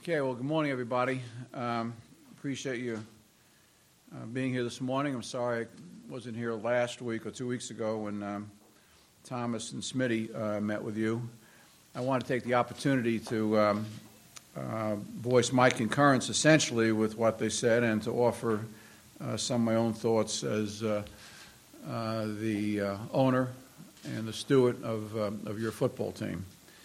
Okay, well, good morning, everybody. Appreciate you being here this morning. I'm sorry I wasn't here last week or 2 weeks ago when Thomas and Smitty met with you. I want to take the opportunity to voice my concurrence essentially with what they said and to offer some of my own thoughts as the owner and the steward of your football team.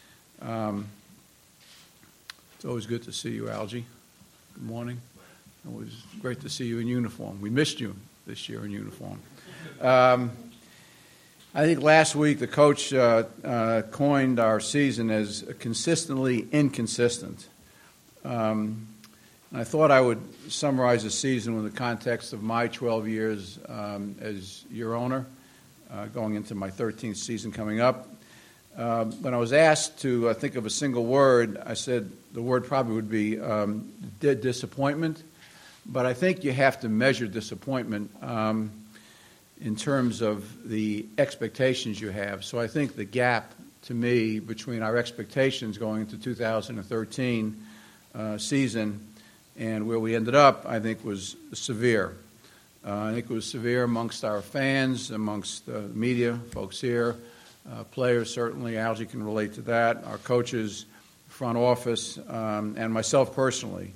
It's always good to see you, Algie. Good morning. It was great to see you in uniform. We missed you this year in uniform. I think last week the coach coined our season as consistently inconsistent. And I thought I would summarize the season in the context of my 12 years as your owner, going into my 13th season coming up. When I was asked to think of a single word, I said the word probably would be disappointment. But I think you have to measure disappointment in terms of the expectations you have. So I think the gap, to me, between our expectations going into 2013 season and where we ended up, I think was severe. I think it was severe amongst our fans, amongst the media, folks here. Players, certainly, Algie can relate to that, our coaches, front office, and myself personally.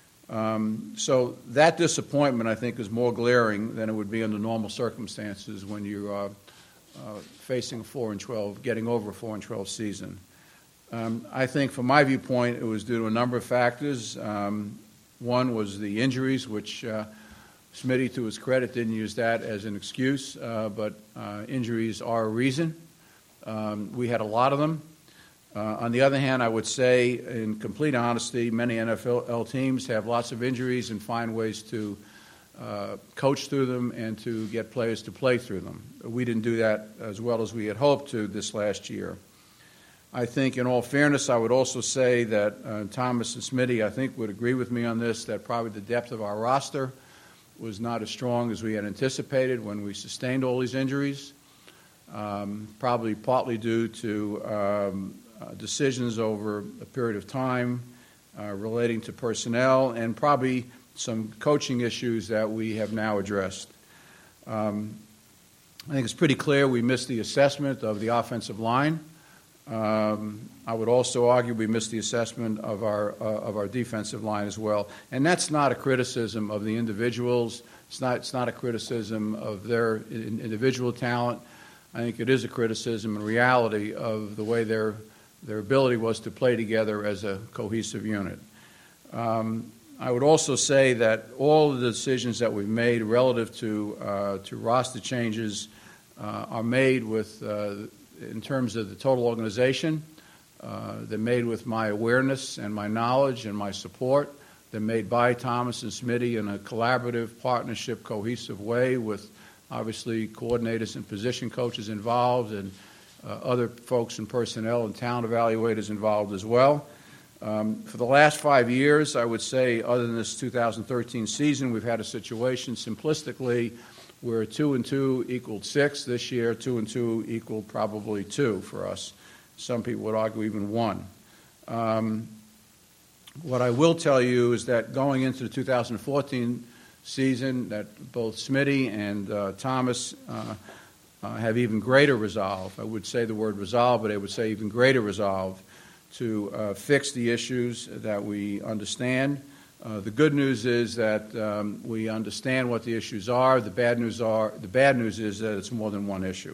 So that disappointment, I think, is more glaring than it would be under normal circumstances when you are facing a 4-12, getting over a 4-12 season. I think, from my viewpoint, it was due to a number of factors. One was the injuries, which Smitty, to his credit, didn't use that as an excuse, but injuries are a reason. We had a lot of them. On the other hand, I would say, in complete honesty, many NFL teams have lots of injuries and find ways to coach through them and to get players to play through them. We didn't do that as well as we had hoped to this last year. I think, in all fairness, I would also say that Thomas and Smitty, I think, would agree with me on this, that probably the depth of our roster was not as strong as we had anticipated when we sustained all these injuries. Probably partly due to decisions over a period of time relating to personnel and probably some coaching issues that we have now addressed. I think it's pretty clear we missed the assessment of the offensive line. I would also argue we missed the assessment of our defensive line as well. And that's not a criticism of the individuals. It's not a criticism of their individual talent. I think it is a criticism in reality of the way their ability was to play together as a cohesive unit. I would also say that all of the decisions that we've made relative to roster changes are made with, in terms of the total organization. They're made with my awareness and my knowledge and my support. They're made by Thomas and Smitty in a collaborative, partnership, cohesive way with obviously coordinators and position coaches involved and other folks in personnel and talent evaluators involved as well. For the last 5 years, I would say, other than this 2013 season, we've had a situation simplistically where 2-2 equaled 6. This year, 2-2 equaled probably 2 for us. Some people would argue even 1. What I will tell you is that going into the 2014 season, that both Smitty and Thomas have even greater resolve. I would say the word resolve, but I would say even greater resolve to fix the issues that we understand. The good news is that we understand what the issues are. The bad news is that it's more than one issue.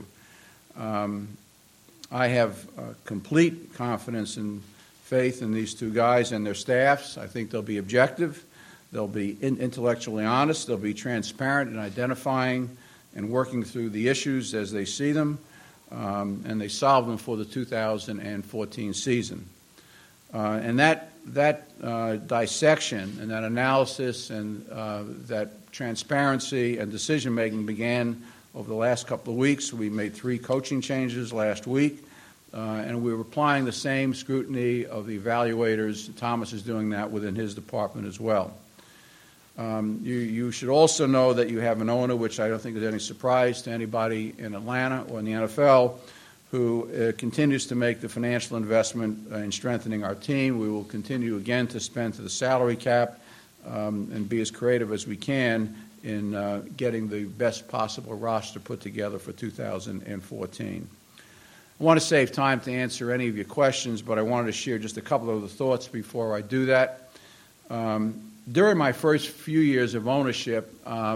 I have complete confidence and faith in these two guys and their staffs. I think they'll be objective. They'll be intellectually honest. They'll be transparent in identifying and working through the issues as they see them, and they solve them for the 2014 season. And that dissection and that analysis and that transparency and decision-making began over the last couple of weeks. We made 3 coaching changes last week, and we were applying the same scrutiny of the evaluators. Thomas is doing that within his department as well. You should also know that you have an owner, which I don't think is any surprise to anybody in Atlanta or in the NFL, who continues to make the financial investment in strengthening our team. We will continue again to spend to the salary cap and be as creative as we can in getting the best possible roster put together for 2014. I want to save time to answer any of your questions, but I wanted to share just a couple of the thoughts before I do that. During my first few years of ownership,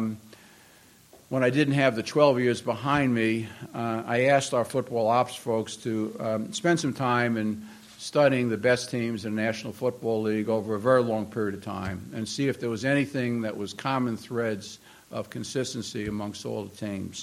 when I didn't have the 12 years behind me, I asked our football ops folks to spend some time in studying the best teams in the National Football League over a very long period of time and see if there was anything that was common threads of consistency amongst all the teams.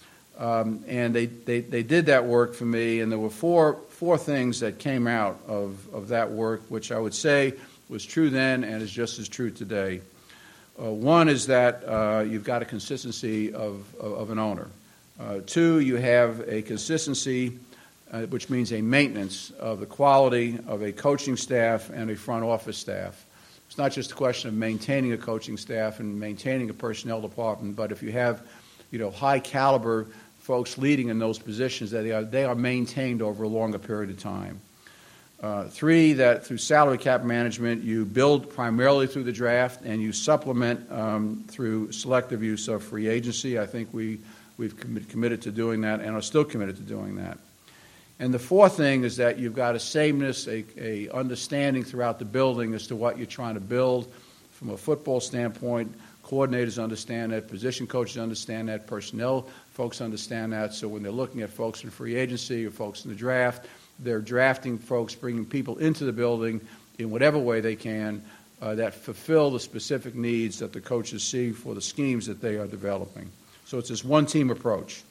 And they did that work for me, and there were four things that came out of that work, which I would say was true then and is just as true today. One is that you've got a consistency of an owner. Two, you have a consistency, which means a maintenance of the quality of a coaching staff and a front office staff. It's not just a question of maintaining a coaching staff and maintaining a personnel department, but if you have, high caliber folks leading in those positions, that they are maintained over a longer period of time. Three, that through salary cap management, you build primarily through the draft and you supplement through selective use of free agency. I think we've committed to doing that and are still committed to doing that. And the fourth thing is that you've got a sameness, a understanding throughout the building as to what you're trying to build from a football standpoint. Coordinators understand that, position coaches understand that, personnel folks understand that. So when they're looking at folks in free agency or folks in the draft, they're drafting folks, bringing people into the building in whatever way they can that fulfill the specific needs that the coaches see for the schemes that they are developing. So it's this one-team approach.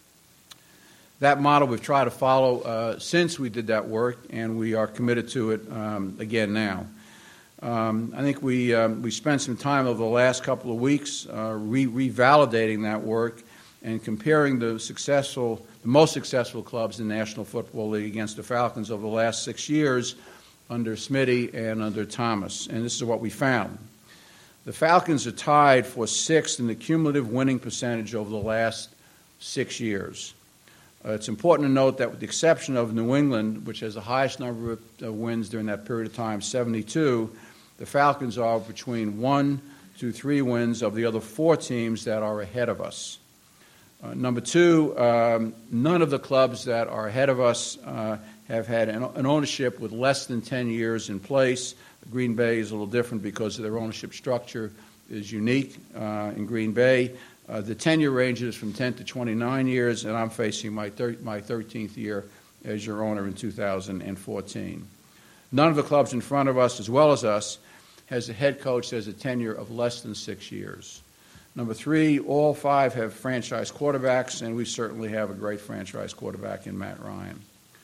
That model we've tried to follow since we did that work, and we are committed to it again now. I think we spent some time over the last couple of weeks revalidating that work and comparing the most successful clubs in the National Football League against the Falcons over the last 6 years under Smitty and under Thomas. And this is what we found. The Falcons are tied for sixth in the cumulative winning percentage over the last 6 years. It's important to note that with the exception of New England, which has the highest number of wins during that period of time, 72, the Falcons are between 1 to 3 wins of the other 4 teams that are ahead of us. Number two, none of the clubs that are ahead of us have had an ownership with less than 10 years in place. Green Bay is a little different because their ownership structure is unique in Green Bay. The tenure ranges from 10 to 29 years, and I'm facing my 13th year as your owner in 2014. None of the clubs in front of us, as well as us, has a head coach that has a tenure of less than 6 years. Number three, all 5 have franchise quarterbacks, and we certainly have a great franchise quarterback in Matt Ryan.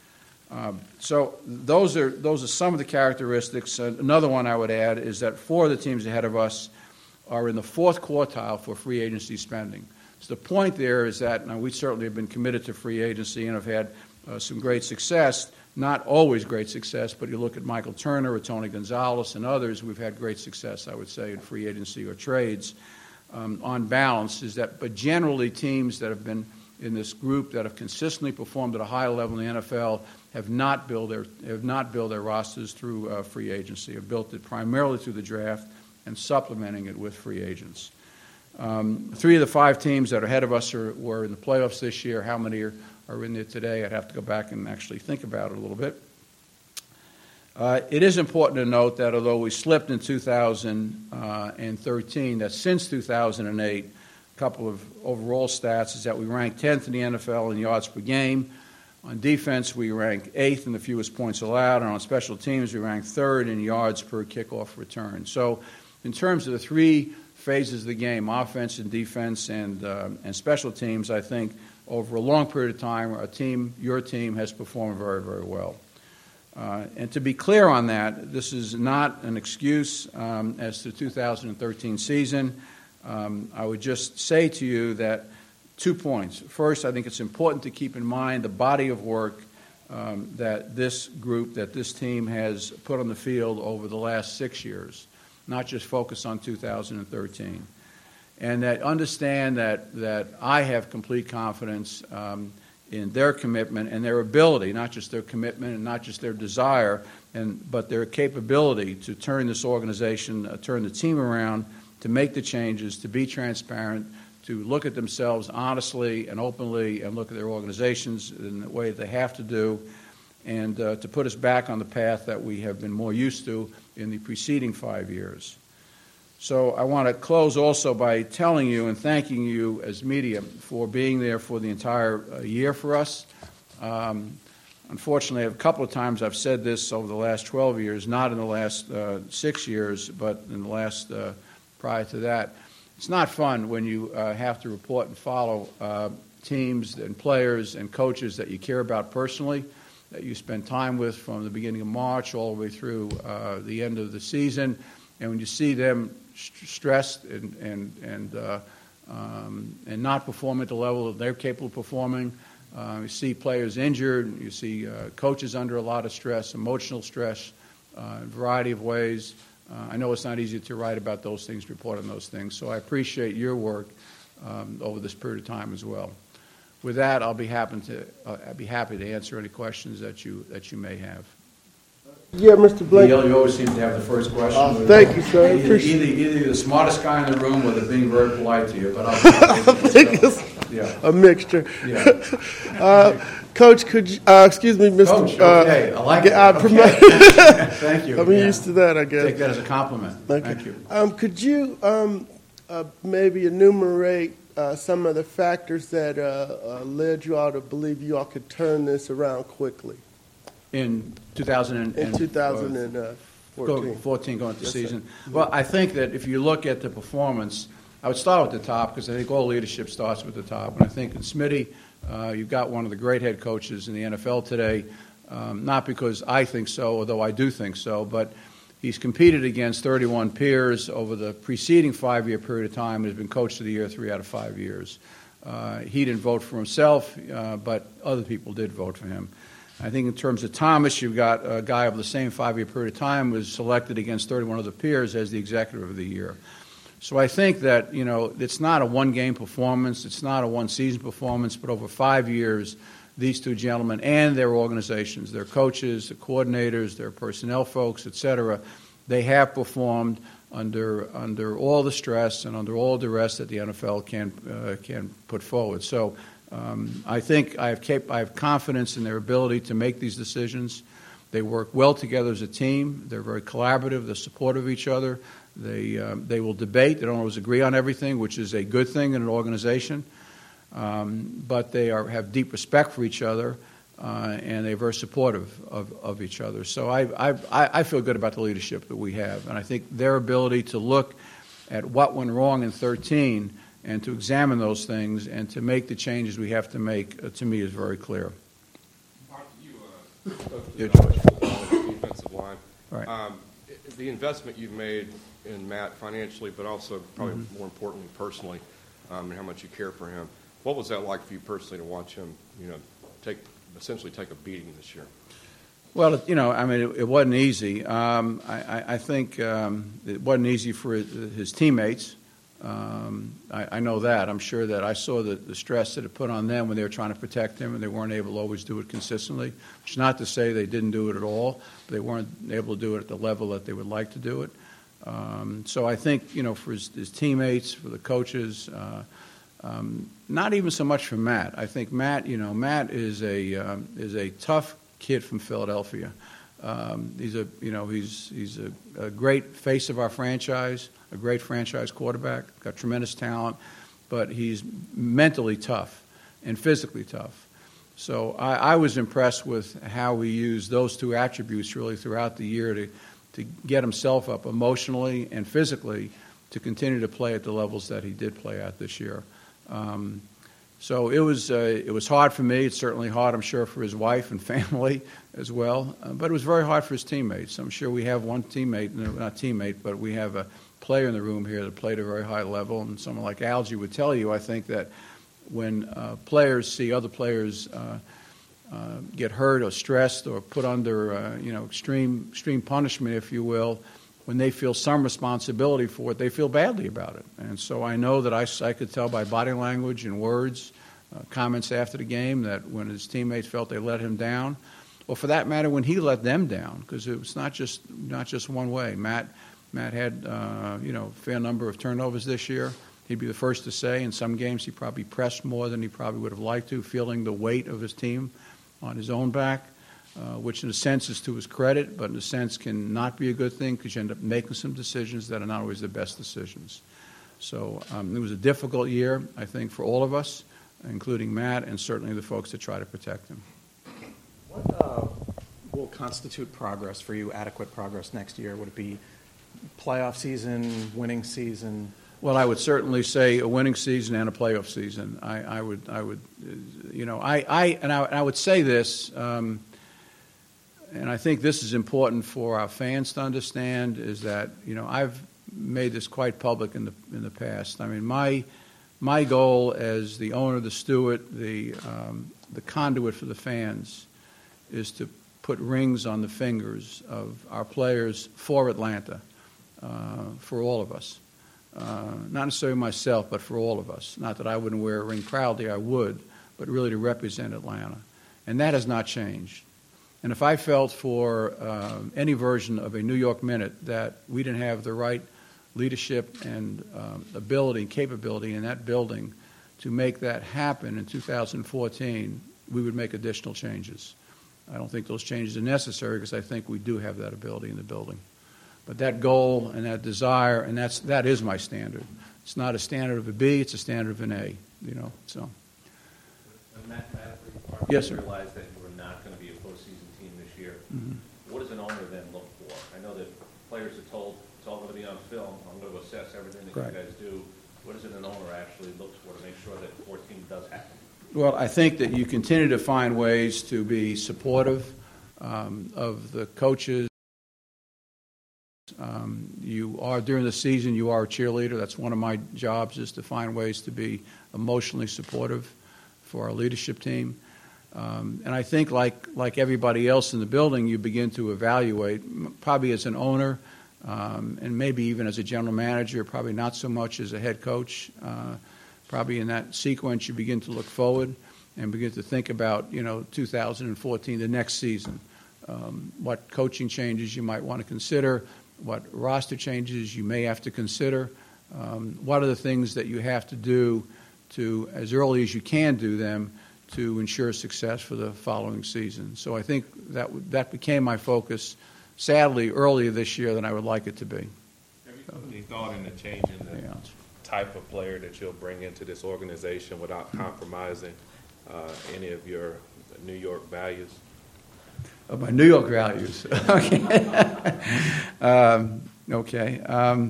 So those are some of the characteristics. Another one I would add is that 4 of the teams ahead of us are in the 4th quartile for free agency spending. So the point there is that we certainly have been committed to free agency and have had some great success, not always great success, but you look at Michael Turner or Tony Gonzalez and others, we've had great success, I would say, in free agency or trades. On balance is that, but generally teams that have been in this group that have consistently performed at a high level in the NFL have not built their rosters through free agency, have built it primarily through the draft and supplementing it with free agents. 3 of the 5 teams that are ahead of us were in the playoffs this year. How many are in there today? I'd have to go back and actually think about it a little bit. It is important to note that although we slipped in 2013, that since 2008, a couple of overall stats is that we ranked 10th in the NFL in yards per game. On defense, we ranked 8th in the fewest points allowed, and on special teams, we ranked 3rd in yards per kickoff return. So in terms of the 3 phases of the game, offense and defense and special teams, I think over a long period of time, your team has performed very, very well. And to be clear on that, this is not an excuse as to the 2013 season. I would just say to you that 2 points. First, I think it's important to keep in mind the body of work that this team has put on the field over the last 6 years, not just focus on 2013. And that understand that I have complete confidence in their commitment and their ability, not just their commitment and not just their desire, but their capability to turn this organization, turn the team around, to make the changes, to be transparent, to look at themselves honestly and openly and look at their organizations in the way that they have to do, and to put us back on the path that we have been more used to in the preceding 5 years. So I want to close also by telling you and thanking you as media for being there for the entire year for us. Unfortunately, a couple of times I've said this over the last 12 years, not in the last 6 years, but in the last prior to that. It's not fun when you have to report and follow teams and players and coaches that you care about personally, that you spend time with from the beginning of March all the way through the end of the season, and when you see them stressed and not performing at the level that they're capable of performing, you see players injured, you see coaches under a lot of stress, emotional stress, in a variety of ways. I know it's not easy to write about those things, report on those things, so I appreciate your work over this period of time as well. With that, I'll be happy to answer any questions that you may have. Yeah, Mr. Blake. You always seem to have the first question. Thank you, sir. Either the smartest guy in the room or they're being very polite to you, but I think it's a mixture. Yeah. Coach, could you, excuse me, Mr. Coach, okay. I like it. Okay. Thank you. I'm used to that, I guess. Take that as a compliment. Thank you. Could you maybe enumerate some of the factors that led you all to believe you all could turn this around quickly? In 2014 going into the season. Sir. Well, I think that if you look at the performance, I would start with the top because I think all leadership starts with the top. And I think in Smitty, you've got one of the great head coaches in the NFL today, not because I think so, although I do think so, but he's competed against 31 peers over the preceding 5-year period of time and has been Coach of the Year 3 out of 5 years. He didn't vote for himself, but other people did vote for him. I think in terms of Thomas, you've got a guy over the same 5-year period of time who was selected against 31 other peers as the Executive of the Year. So I think that, it's not a one-game performance, it's not a one-season performance, but over 5 years, these two gentlemen and their organizations, their coaches, their coordinators, their personnel folks, et cetera, they have performed under all the stress and under all duress that the NFL can put forward. So I think I have confidence in their ability to make these decisions. They work well together as a team. They're very collaborative. They're supportive of each other. They will debate. They don't always agree on everything, which is a good thing in an organization. But they have deep respect for each other, and they're very supportive of each other. So I feel good about the leadership that we have, and I think their ability to look at what went wrong in 2013 and to examine those things and to make the changes we have to make, to me, is very clear. Mark, you defensive line. Right. The investment you've made in Matt financially, but also probably more importantly personally, and how much you care for him. What was that like for you personally to watch him, essentially take a beating this year? Well, it wasn't easy. I think it wasn't easy for his teammates. I know that. I'm sure that I saw the stress that it put on them when they were trying to protect him, and they weren't able to always do it consistently. Which is not to say they didn't do it at all. But they weren't able to do it at the level that they would like to do it. So I think, for his teammates, for the coaches, not even so much for Matt. I think Matt is a tough kid from Philadelphia. He's a great face of our franchise, a great franchise quarterback, got tremendous talent, but he's mentally tough and physically tough. So I was impressed with how he used those two attributes really throughout the year to get himself up emotionally and physically to continue to play at the levels that he did play at this year. So it was hard for me. It's certainly hard, I'm sure, for his wife and family as well. But it was very hard for his teammates. I'm sure we have one teammate, not teammate, but we have a player in the room here that played at a very high level. And someone like Algie would tell you, I think, that when players see other players get hurt or stressed or put under extreme punishment, if you will, when they feel some responsibility for it, they feel badly about it. And so I know that I could tell by body language and words comments after the game that when his teammates felt they let him down, or for that matter, when he let them down, because it was not just one way. Matt had a fair number of turnovers this year. He'd be the first to say in some games he probably pressed more than he probably would have liked to, feeling the weight of his team on his own back, which in a sense is to his credit, but in a sense can not be a good thing because you end up making some decisions that are not always the best decisions. So it was a difficult year, I think, for all of us, including Matt and certainly the folks that try to protect him. What will constitute progress for you, adequate progress next year? Would it be playoff season, winning season? Well, I would certainly say a winning season and a playoff season. I would say this, and I think this is important for our fans to understand, is that I've made this quite public in the past. I mean, my goal as the owner, the steward, the conduit for the fans, is to put rings on the fingers of our players for Atlanta, for all of us. Not necessarily myself, but for all of us. Not that I wouldn't wear a ring proudly, I would, but really to represent Atlanta. And that has not changed. And if I felt for any version of a New York Minute that we didn't have the right leadership and ability and capability in that building to make that happen in 2014, we would make additional changes. I don't think those changes are necessary because I think we do have that ability in the building. But that goal and that desire, and that is my standard. It's not a standard of a B, it's a standard of an A, so. Mathematically, Yes, sir. you realized that you were not going to be a postseason team this year. Mm-hmm. What does an owner then look for? I know that players are told it's all going to be on film. I'm going to assess everything that Correct. you guys do. What does an owner actually look for to make sure that 14 does happen? Well, I think that you continue to find ways to be supportive of the coaches. During the season, you are a cheerleader. That's one of my jobs, is to find ways to be emotionally supportive for our leadership team. And I think like everybody else in the building, you begin to evaluate, probably as an owner, and maybe even as a general manager, probably not so much as a head coach. Probably in that sequence, you begin to look forward and begin to think about, 2014, the next season, what coaching changes you might want to consider, what roster changes you may have to consider, what are the things that you have to do to, as early as you can do them, to ensure success for the following season. So I think that became my focus, sadly, earlier this year than I would like it to be. Have you put any thought into changing the type of player that you'll bring into this organization without compromising any of your New York values? Of my New York values. Okay.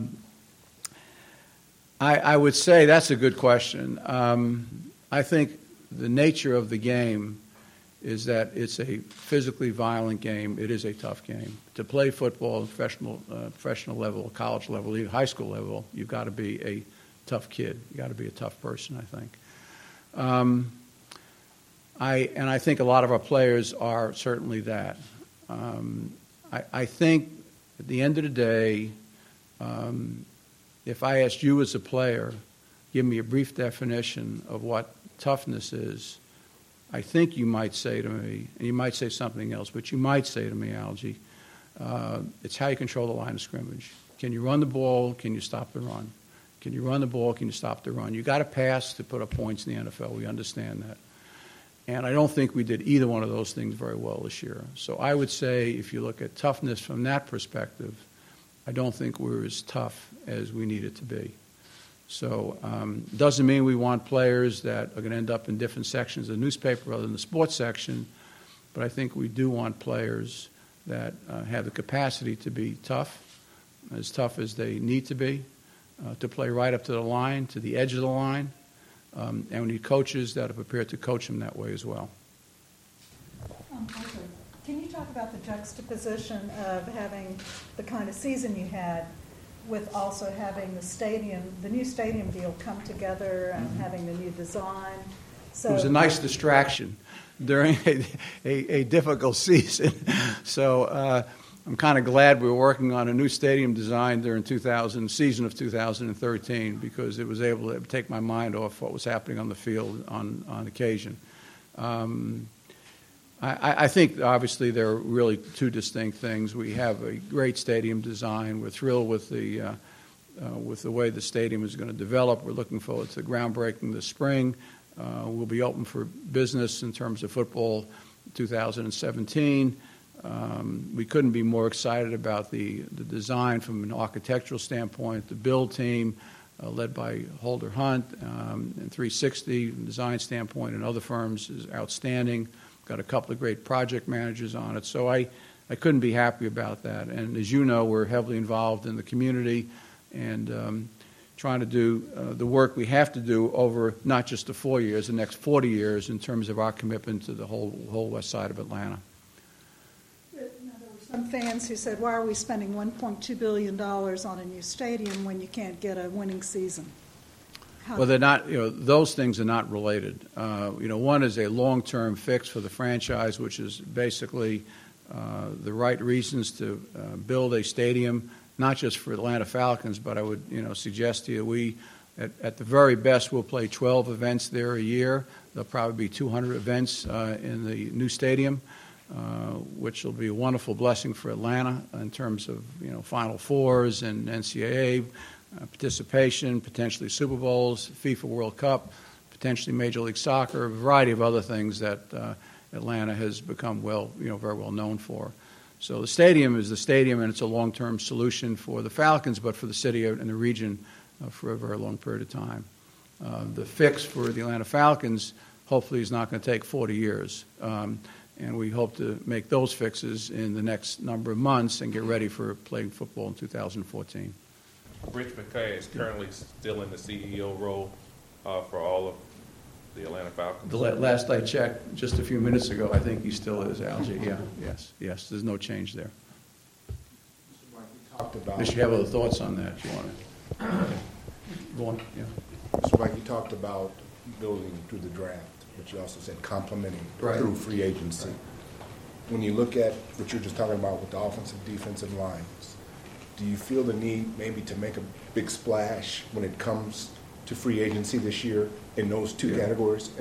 I would say that's a good question. I think the nature of the game is that it's a physically violent game. It is a tough game. To play football at professional level, college level, even high school level, you've got to be a tough kid. You've got to be a tough person, I think. I think a lot of our players are certainly that. I think at the end of the day, if I asked you as a player, give me a brief definition of what toughness is, I think you might say to me, and you might say something else, but you might say to me, Algie, it's how you control the line of scrimmage. Can you run the ball? Can you stop the run? Can you run the ball? Can you stop the run? You got to pass to put up points in the NFL. We understand that. And I don't think we did either one of those things very well this year. So I would say if you look at toughness from that perspective, I don't think we're as tough as we needed to be. So doesn't mean we want players that are going to end up in different sections of the newspaper other than the sports section, but I think we do want players that have the capacity to be tough as they need to be, to play right up to the line, to the edge of the line. And we need coaches that are prepared to coach them that way as well. Can you talk about the juxtaposition of having the kind of season you had with also having the new stadium deal come together and having the new design? So it was a nice distraction during a difficult season. So I'm kind of glad we were working on a new stadium design during season of 2013 because it was able to take my mind off what was happening on the field on occasion. I think obviously there are really two distinct things. We have a great stadium design. We're thrilled with the way the stadium is going to develop. We're looking forward to groundbreaking this spring. We'll be open for business in terms of football 2017. We couldn't be more excited about the design from an architectural standpoint. The build team, led by Holder Hunt, and 360 from a design standpoint, and other firms is outstanding. Got a couple of great project managers on it. So I couldn't be happy about that. And as you know, we're heavily involved in the community and trying to do the work we have to do over not just the 4 years, the next 40 years in terms of our commitment to the whole west side of Atlanta. Some fans who said, why are we spending $1.2 billion on a new stadium when you can't get a winning season? Well, they're not, those things are not related. One is a long-term fix for the franchise, which is basically the right reasons to build a stadium, not just for Atlanta Falcons, but I would, suggest to you we, at the very best, we'll play 12 events there a year. There'll probably be 200 events in the new stadium. Which will be a wonderful blessing for Atlanta in terms of Final Fours and NCAA participation, potentially Super Bowls, FIFA World Cup, potentially Major League Soccer, a variety of other things that Atlanta has become very well known for. So the stadium is the stadium, and it's a long-term solution for the Falcons, but for the city and the region for a very long period of time. The fix for the Atlanta Falcons hopefully is not going to take 40 years. And we hope to make those fixes in the next number of months and get ready for playing football in 2014. Rich McKay is currently still in the CEO role for all of the Atlanta Falcons. The last I checked, just a few minutes ago, I think he still is, Algie. Yeah, yes. There's no change there. Unless you have other thoughts on that, if you want to. Go on. Yeah. Mr. Mike, you talked about building through the draft, but you also said complementing through free agency. Right. When you look at what you're just talking about with the offensive, defensive lines, do you feel the need maybe to make a big splash when it comes to free agency this year in those categories?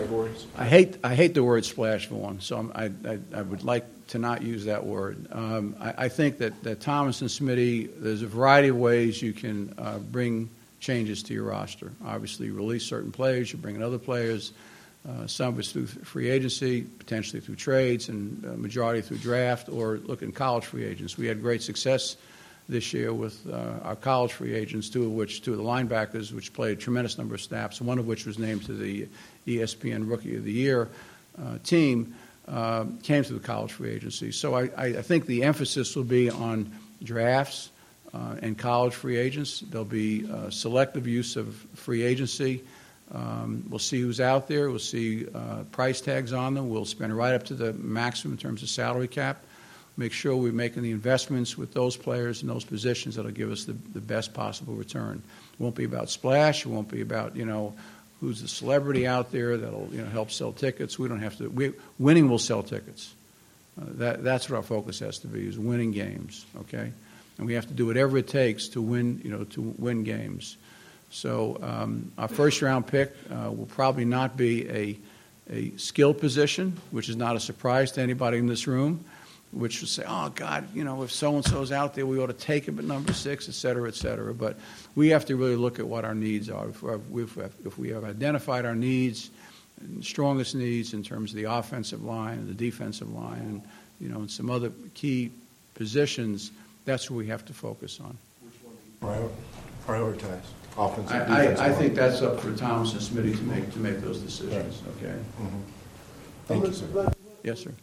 I hate the word splash for one, so I would like to not use that word. I think that Thomas and Smitty, there's a variety of ways you can bring changes to your roster. Obviously, you release certain players, you bring in other players. Some of it's through free agency, potentially through trades, and majority through draft, or look at college free agents. We had great success this year with our college free agents, two of the linebackers, which played a tremendous number of snaps, one of which was named to the ESPN Rookie of the Year team, came through the college free agency. So I think the emphasis will be on drafts and college free agents. There'll be selective use of free agency. We'll see who's out there. We'll see price tags on them. We'll spend right up to the maximum in terms of salary cap. Make sure we're making the investments with those players in those positions that'll give us the best possible return. It won't be about splash. It won't be about, who's the celebrity out there that'll, help sell tickets. We don't have to. Winning will sell tickets. That's what our focus has to be, is winning games, okay? And we have to do whatever it takes to win, to win games. So our first-round pick will probably not be a skill position, which is not a surprise to anybody in this room, which will say, oh, God, if so-and-so's out there, we ought to take him at number 6, et cetera, et cetera. But we have to really look at what our needs are. If we have identified our needs, strongest needs in terms of the offensive line and the defensive line and some other key positions, that's what we have to focus on. Which one do you prioritize? Offensive, I think that's up for Thomas and Smitty to make those decisions. Right. Okay. Mm-hmm. Thank you, sir. Yes, sir.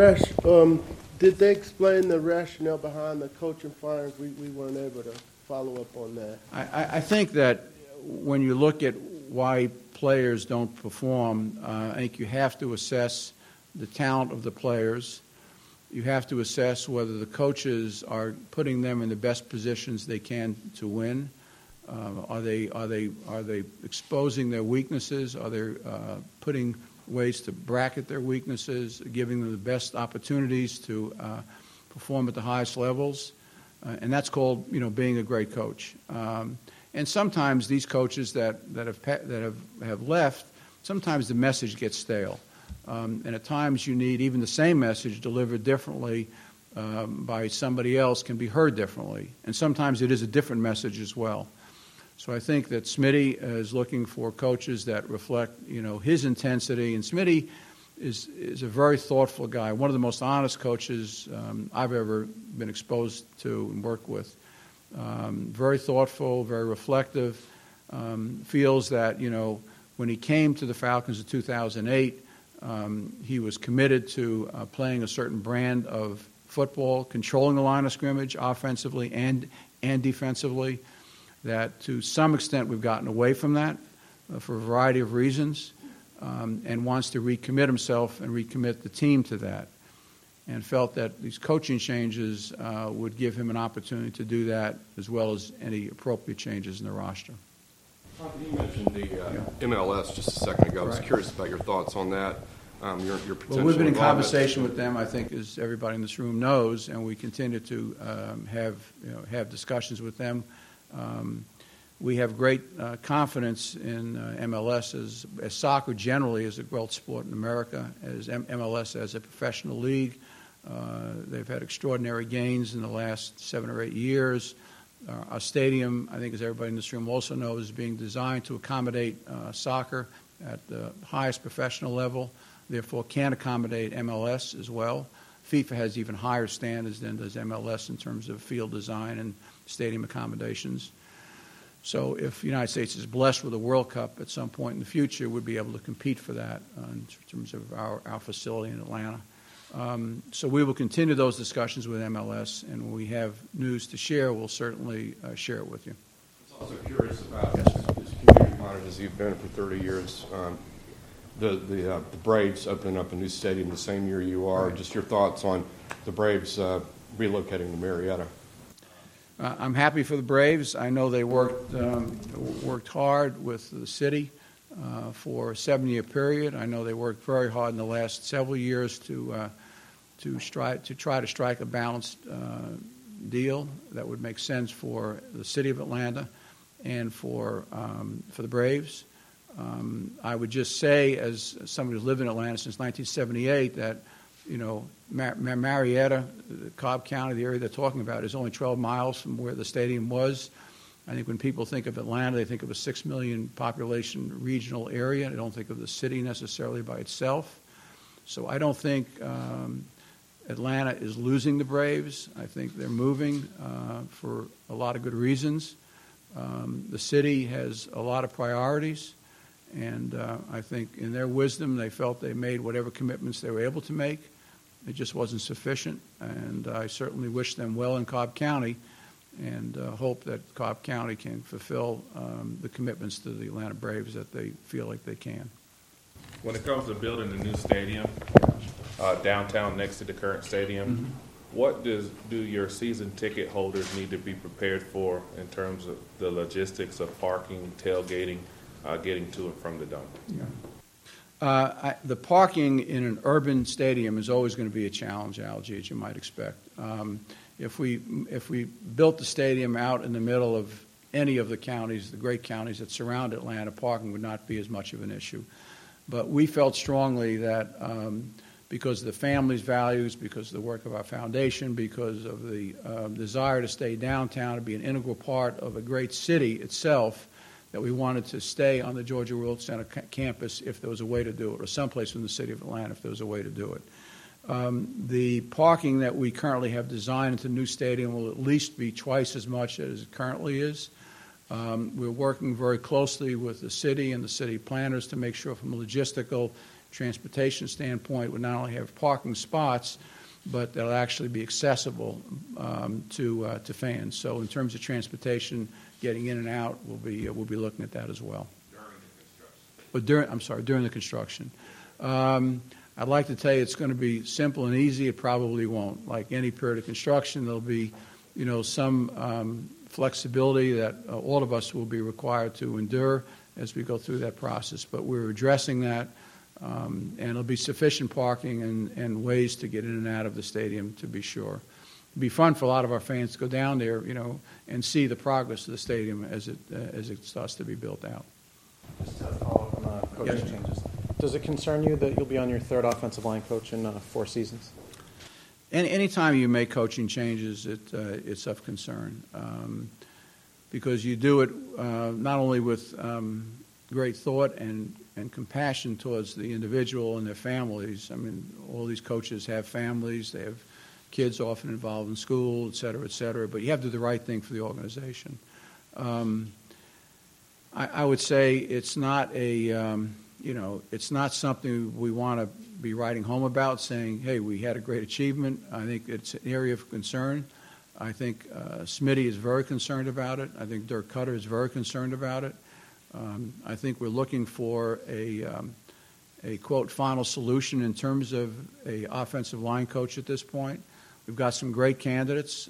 Did they explain the rationale behind the coaching firings? We weren't able to follow up on that. I think that when you look at why players don't perform, I think you have to assess the talent of the players. You have to assess whether the coaches are putting them in the best positions they can to win. Are they exposing their weaknesses? Are they putting ways to bracket their weaknesses, giving them the best opportunities to perform at the highest levels, and that's called, being a great coach. And sometimes these coaches that have left, sometimes the message gets stale, and at times you need even the same message delivered differently by somebody else can be heard differently, and sometimes it is a different message as well. So I think that Smitty is looking for coaches that reflect, his intensity, and Smitty is a very thoughtful guy, one of the most honest coaches I've ever been exposed to and worked with. Very thoughtful, very reflective, feels that, when he came to the Falcons in 2008, he was committed to playing a certain brand of football, controlling the line of scrimmage offensively and defensively, that to some extent we've gotten away from that for a variety of reasons, and wants to recommit himself and recommit the team to that, and felt that these coaching changes would give him an opportunity to do that, as well as any appropriate changes in the roster. You mentioned the MLS just a second ago. I was curious about your thoughts on that. Your potential Well, we've been in involvement. conversation with them, I think, as everybody in this room knows, and we continue to have discussions with them. We have great confidence in MLS as soccer generally is a growth sport in America, as MLS as a professional league. They've had extraordinary gains in the last 7 or 8 years. Our stadium, I think as everybody in this room also knows, is being designed to accommodate soccer at the highest professional level, therefore can accommodate MLS as well. FIFA has even higher standards than does MLS in terms of field design and stadium accommodations. So if the United States is blessed with a World Cup at some point in the future, we'd be able to compete for that in terms of our facility in Atlanta. So we will continue those discussions with MLS, and when we have news to share, we'll certainly share it with you. I was also curious about as community-minded as you've been for 30 years, the Braves opening up a new stadium the same year you are. Right. Just your thoughts on the Braves relocating to Marietta. I'm happy for the Braves. I know they worked hard with the city for a 7-year period. I know they worked very hard in the last several years to try to strike a balanced deal that would make sense for the city of Atlanta and for the Braves. I would just say, as somebody who's lived in Atlanta since 1978, that Marietta, Cobb County, the area they're talking about, is only 12 miles from where the stadium was. I think when people think of Atlanta, they think of a 6 million population regional area. They don't think of the city necessarily by itself. So I don't think Atlanta is losing the Braves. I think they're moving for a lot of good reasons. The city has a lot of priorities, and I think in their wisdom they felt they made whatever commitments they were able to make. It just wasn't sufficient, and I certainly wish them well in Cobb County and hope that Cobb County can fulfill the commitments to the Atlanta Braves that they feel like they can. When it comes to building a new stadium downtown next to the current stadium, what do your season ticket holders need to be prepared for in terms of the logistics of parking, tailgating, getting to and from the dome? Yeah. The parking in an urban stadium is always going to be a challenge, Algie, as you might expect. If we built the stadium out in the middle of any of the counties, the great counties that surround Atlanta, parking would not be as much of an issue. But we felt strongly that because of the family's values, because of the work of our foundation, because of the desire to stay downtown, to be an integral part of a great city itself, that we wanted to stay on the Georgia World Center campus if there was a way to do it, or someplace in the city of Atlanta if there was a way to do it. The parking that we currently have designed into the new stadium will at least be twice as much as it currently is. We're working very closely with the city and the city planners to make sure from a logistical transportation standpoint we not only have parking spots, but they'll actually be accessible to fans. So in terms of transportation, getting in and out, we'll be looking at that as well. During the construction. I'd like to tell you it's going to be simple and easy. It probably won't. Like any period of construction, there'll be, some flexibility that all of us will be required to endure as we go through that process. But we're addressing that, and there'll be sufficient parking and ways to get in and out of the stadium, to be sure. be fun for a lot of our fans to go down there, and see the progress of the stadium as it starts to be built out. Just to follow up on coaching Yes. changes. Does it concern you that you'll be on your third offensive line coach in 4 seasons? Anytime you make coaching changes, it's of concern, because you do it not only with great thought and compassion towards the individual and their families. I mean, all these coaches have families, they have kids often involved in school, et cetera, but you have to do the right thing for the organization. I would say it's not it's not something we want to be writing home about, saying, hey, we had a great achievement. I think it's an area of concern. I think Smitty is very concerned about it. I think Dirk Cutter is very concerned about it. I think we're looking for a quote final solution in terms of a offensive line coach at this point. We've got some great candidates.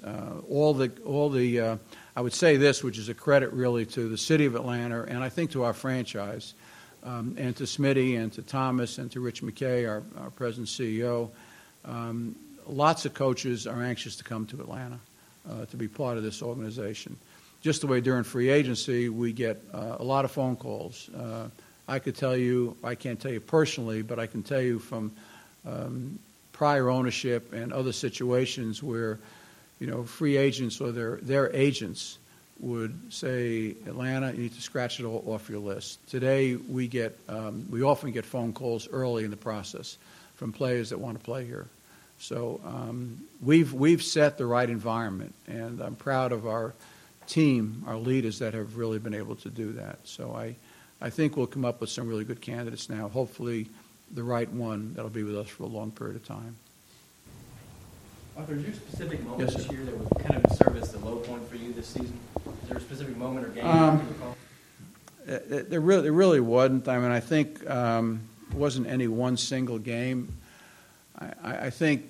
I would say this, which is a credit really to the city of Atlanta and I think to our franchise, and to Smitty and to Thomas and to Rich McKay, our president CEO. Lots of coaches are anxious to come to Atlanta to be part of this organization. Just the way during free agency we get a lot of phone calls. I could tell you, I can't tell you personally, but I can tell you from prior ownership and other situations where, free agents or their agents would say, Atlanta, you need to scratch it off your list. Today we often get phone calls early in the process from players that want to play here. So we've set the right environment, and I'm proud of our team, our leaders that have really been able to do that. So I think we'll come up with some really good candidates now, hopefully the right one that'll be with us for a long period of time. Arthur, is there a specific moment Yes, this sir. year that would kind of serve as the low point for you this season? Is there a specific moment or game that you recall? There really wasn't. I mean, I think it wasn't any one single game. I think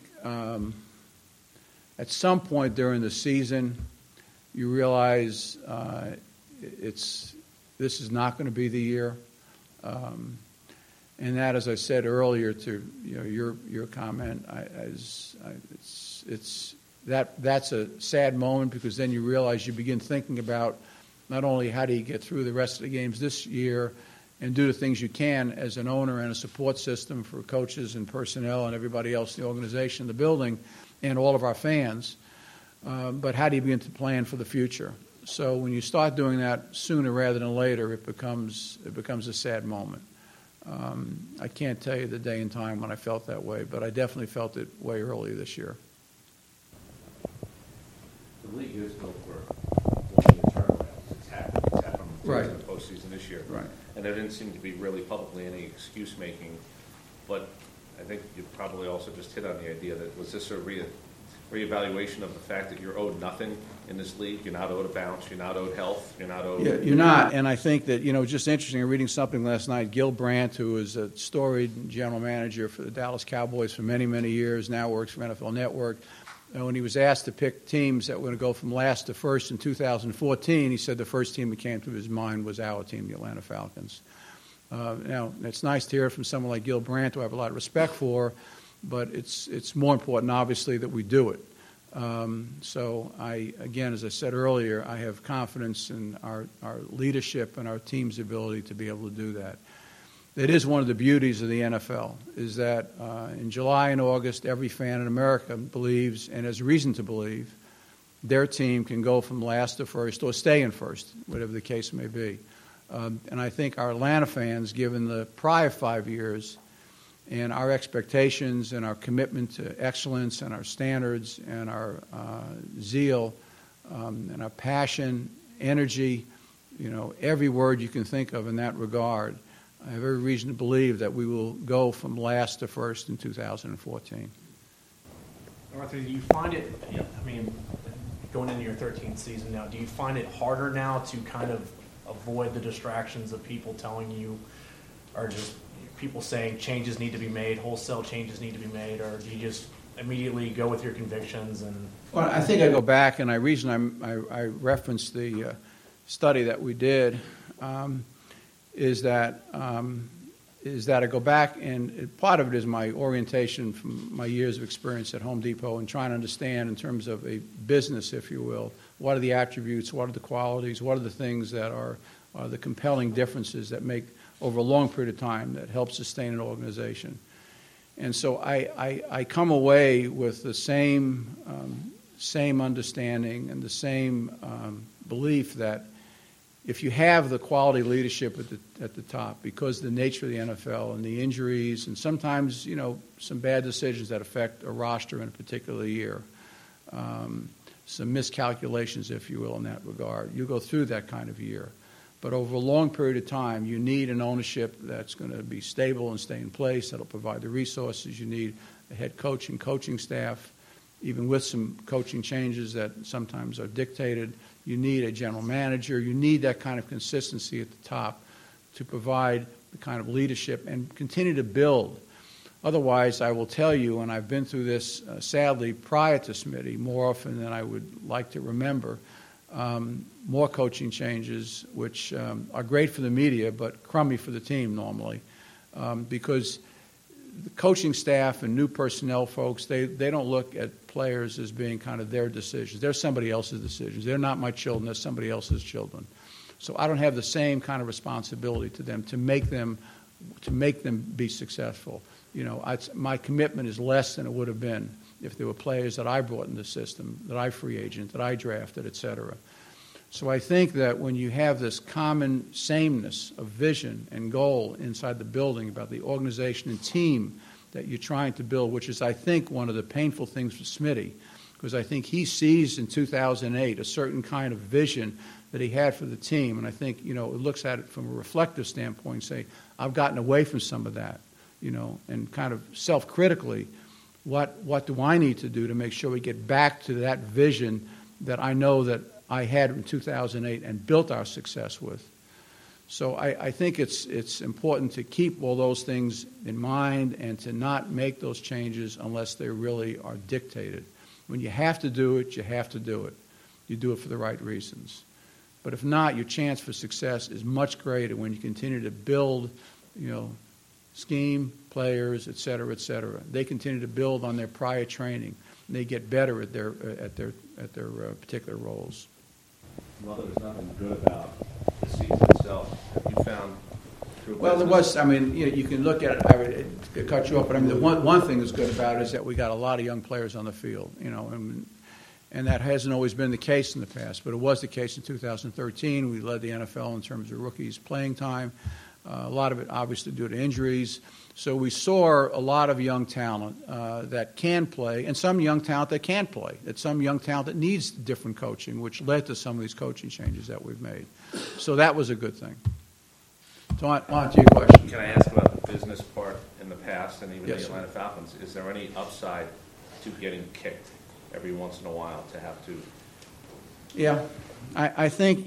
at some point during the season, you realize this is not going to be the year, and that, as I said earlier to your comment, that's a sad moment, because then you realize you begin thinking about not only how do you get through the rest of the games this year and do the things you can as an owner and a support system for coaches and personnel and everybody else in the organization, the building, and all of our fans, but how do you begin to plan for the future? So when you start doing that sooner rather than later, it becomes a sad moment. I can't tell you the day and time when I felt that way, but I definitely felt it way early this year. The league is built for winning the tournament. It's happened Right. in the postseason this year. Right. And there didn't seem to be really publicly any excuse making. But I think you probably also just hit on the idea that was this a reevaluation of the fact that you're owed nothing in this league? You're not owed a bounce. You're not owed health. You're not owed. Yeah, you're not, and I think that just interesting. I'm reading something last night. Gil Brandt, who was a storied general manager for the Dallas Cowboys for many, many years, now works for NFL Network. When he was asked to pick teams that were going to go from last to first in 2014, he said the first team that came to his mind was our team, the Atlanta Falcons. Now, it's nice to hear from someone like Gil Brandt, who I have a lot of respect for, but it's more important, obviously, that we do it. So again, as I said earlier, I have confidence in our leadership and our team's ability to be able to do that. It is one of the beauties of the NFL, is that in July and August, every fan in America believes, and has reason to believe, their team can go from last to first or stay in first, whatever the case may be. And I think our Atlanta fans, given the prior 5 years and our expectations and our commitment to excellence and our standards and our zeal and our passion, energy, every word you can think of in that regard, I have every reason to believe that we will go from last to first in 2014. Arthur, do you find it, going into your 13th season now, do you find it harder now to kind of avoid the distractions of people telling you, or just people saying changes need to be made, wholesale changes need to be made, or do you just immediately go with your convictions? Well, I think I go back, and I referenced the study that we did, is that is that I go back, and part of it is my orientation from my years of experience at Home Depot and trying to understand in terms of a business, if you will, what are the attributes, what are the qualities, what are the things that are the compelling differences that make over a long period of time that help sustain an organization. And so I come away with the same understanding and the same belief that if you have the quality leadership at the top, because of the nature of the NFL and the injuries and sometimes, some bad decisions that affect a roster in a particular year, some miscalculations, if you will, in that regard, you go through that kind of year. But over a long period of time, you need an ownership that's going to be stable and stay in place, that'll provide the resources you need, a head coach and coaching staff, even with some coaching changes that sometimes are dictated. You need a general manager. You need that kind of consistency at the top to provide the kind of leadership and continue to build. Otherwise, I will tell you, and I've been through this, sadly, prior to Smitty, more often than I would like to remember, more coaching changes, which are great for the media, but crummy for the team normally, because the coaching staff and new personnel folks, they don't look at players as being kind of their decisions. They're somebody else's decisions. They're not my children. They're somebody else's children. So I don't have the same kind of responsibility to them to make them be successful. My commitment is less than it would have been if there were players that I brought in the system, that I free agent, that I drafted, et cetera. So I think that when you have this common sameness of vision and goal inside the building about the organization and team that you're trying to build, which is, I think, one of the painful things for Smitty, because I think he sees in 2008 a certain kind of vision that he had for the team, and I think, it looks at it from a reflective standpoint and say, I've gotten away from some of that, and kind of self-critically, what do I need to do to make sure we get back to that vision that I know that I had in 2008 and built our success with. So I think it's important to keep all those things in mind and to not make those changes unless they really are dictated. When you have to do it, you have to do it. You do it for the right reasons. But if not, your chance for success is much greater when you continue to build, scheme, players, et cetera, et cetera. They continue to build on their prior training, and they get better at their particular roles. Well, there's nothing good about the season itself. Have you found through Well, there was, you can look at it, I would cut you off, but the one thing that's good about it is that we got a lot of young players on the field, and that hasn't always been the case in the past, but it was the case in 2013. We led the NFL in terms of rookies playing time. A lot of it obviously due to injuries. So we saw a lot of young talent that can play, and some young talent that can't play. It's some young talent that needs different coaching, which led to some of these coaching changes that we've made. So that was a good thing. So on to your question. Can I ask about the business part in the past and even Yes, the Atlanta Falcons? Is there any upside to getting kicked every once in a while to have to? Yeah, I think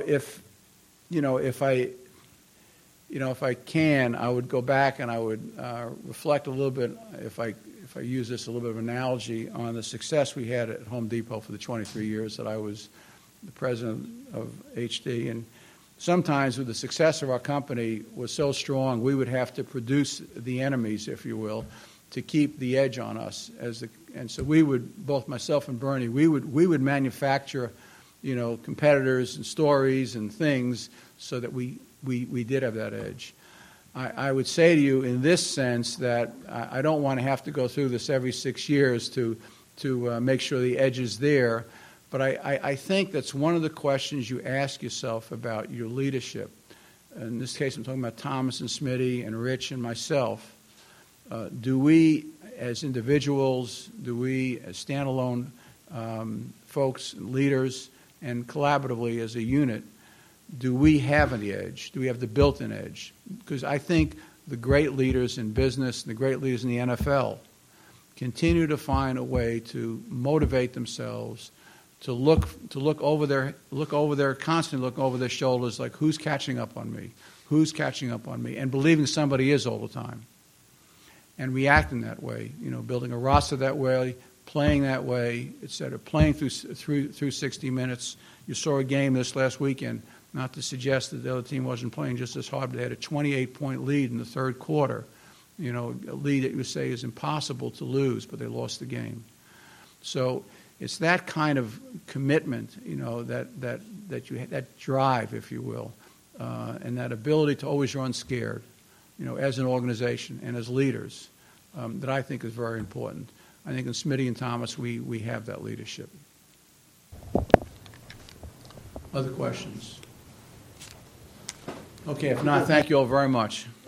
if I can, I would go back and I would reflect a little bit, if I use this a little bit of an analogy, on the success we had at Home Depot for the 23 years that I was the president of HD. And sometimes with the success of our company was so strong, we would have to produce the enemies, if you will, to keep the edge on us. And so we would, both myself and Bernie, we would manufacture, competitors and stories and things so that we did have that edge. I would say to you in this sense that I don't want to have to go through this every 6 years to make sure the edge is there, but I think that's one of the questions you ask yourself about your leadership. In this case, I'm talking about Thomas and Smitty and Rich and myself. Do we, as individuals, do we, as standalone folks, leaders, and collaboratively as a unit, do we have any edge? Do we have the built-in edge? Because I think the great leaders in business and the great leaders in the NFL continue to find a way to motivate themselves to constantly look over their shoulders, like who's catching up on me, and believing somebody is all the time, and reacting that way. Building a roster that way, playing that way, etc. Playing through 60 minutes. You saw a game this last weekend. Not to suggest that the other team wasn't playing just as hard, but they had a 28-point lead in the third quarter. A lead that you would say is impossible to lose, but they lost the game. So it's that kind of commitment, that drive, if you will, and that ability to always run scared, as an organization and as leaders, that I think is very important. I think in Smitty and Thomas, we have that leadership. Other questions? Okay, if not, thank you all very much.